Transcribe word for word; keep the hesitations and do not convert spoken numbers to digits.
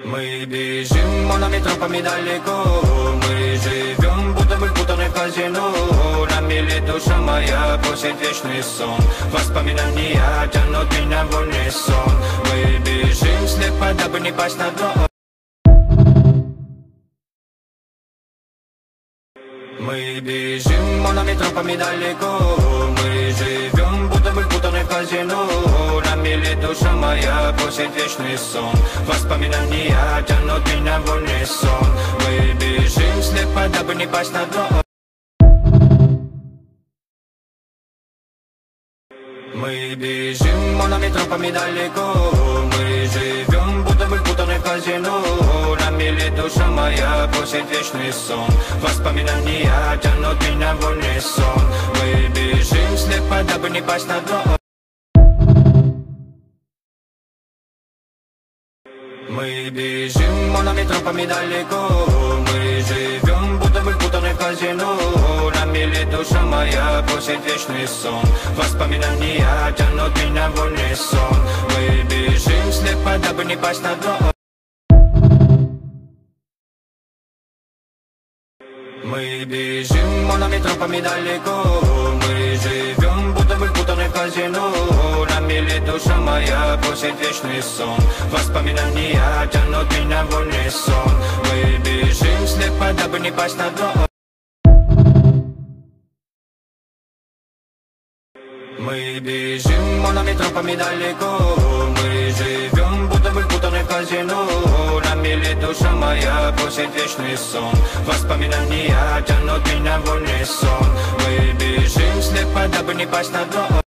Мы бежим монами тропами далеко. Мы живем, будто бы впутаны в казино. На мели душа моя просит вечный сон. Воспоминания тянут меня в унисон. Мы бежим слепо, дабы не пасть на дно. Мы бежим монами тропами далеко. Мы живем, будто бы впутаны в казино. На мели душа моя просит вечный сон. Воспоминания тянут меня в унисон. Мы бежим слепо, дабы не пасть на дно. Мы бежим монами тропами далеко. Мы живем, будто бы впутаны в казино. На мели душа моя просит вечный сон. Воспоминания тянут меня в унисон. Мы бежим слепо, дабы не пасть на дно. Мы бежим монами тропами далеко. Мы живем, будто бы впутаны в казино. На мели душа моя просит вечный сон. Воспоминания тянут меня в унисон. Мы бежим слепо, дабы не пасть на дно. Мы бежим монами тропами далеко. Мы живем, будто бы впутаны в казино. На мели душа моя просит вечный сон. Воспоминания тянут меня в унисон. Мы бежим слепо, дабы не пасть на дно. Мы бежим монами тропами далеко. Мы живем, будто бы впутаны в казино. На мели душа моя просит вечный сон. Воспоминания тянут меня в унисон. Мы бежим слепо, дабы не пасть на дно.